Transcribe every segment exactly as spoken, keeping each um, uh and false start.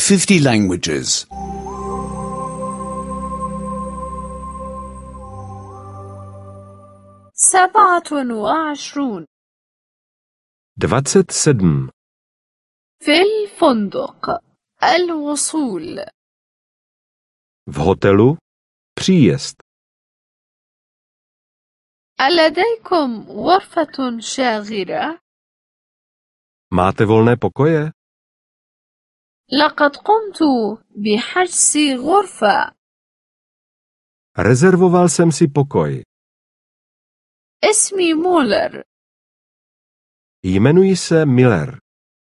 fifty languages. سبعة وعشرون. dvacet sedm. في الفندق. الوصول. V hotelu příjezd. ألديكم غرفة شاغرة؟ Máte volné pokoje? لقد قمت بحجز غرفة. Rezervoval jsem si pokoj. اسمي مولر. Jmenuji se Miller.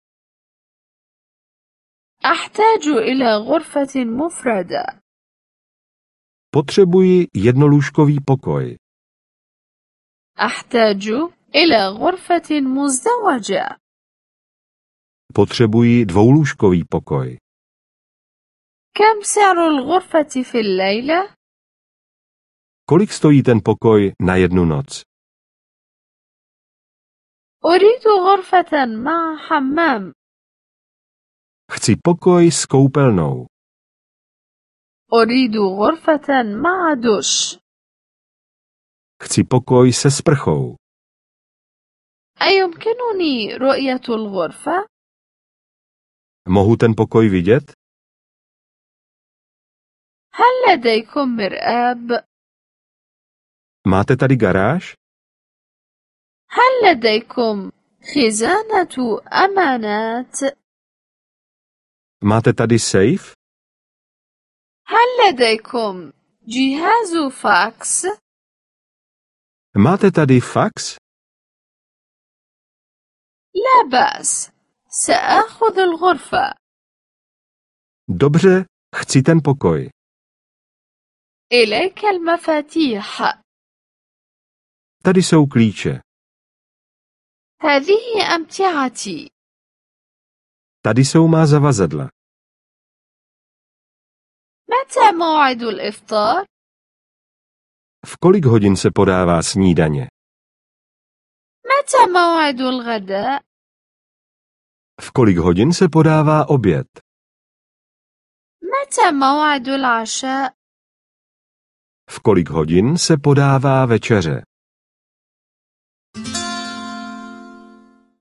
أحتاج إلى غرفة مفردة. Potřebuji jednolůžkový pokoj. أحتاج إلى غرفة مزدوجة. Potřebuji dvoulůžkový pokoj. كم سعر الغرفة في الليلة؟ Kolik stojí ten pokoj na jednu noc? أريد غرفة مع حمام. Chci pokoj s koupelnou. أريد غرفة مع دش. Chci pokoj se sprchou. أيمكنني رؤية الغرفة؟ Mohu ten pokoj vidět? هل لديكم مرآب؟ Máte tady garáž? هل لديكم خزانة أمانات؟ Máte tady sejf? هل لديكم جهاز فاكس؟ Máte tady fax? لا بأس، سآخذ الغرفة. Dobře, chci ten pokoj. إليك المفاتيح. Tady jsou klíče. هذه أمتعتي. Tady jsou má zavazadla. متى موعد الإفطار؟ V kolik hodin se podává snídaně? متى موعد الغداء؟ V kolik hodin se podává oběd? متى موعد العشاء؟ V kolik hodin se podává večeře?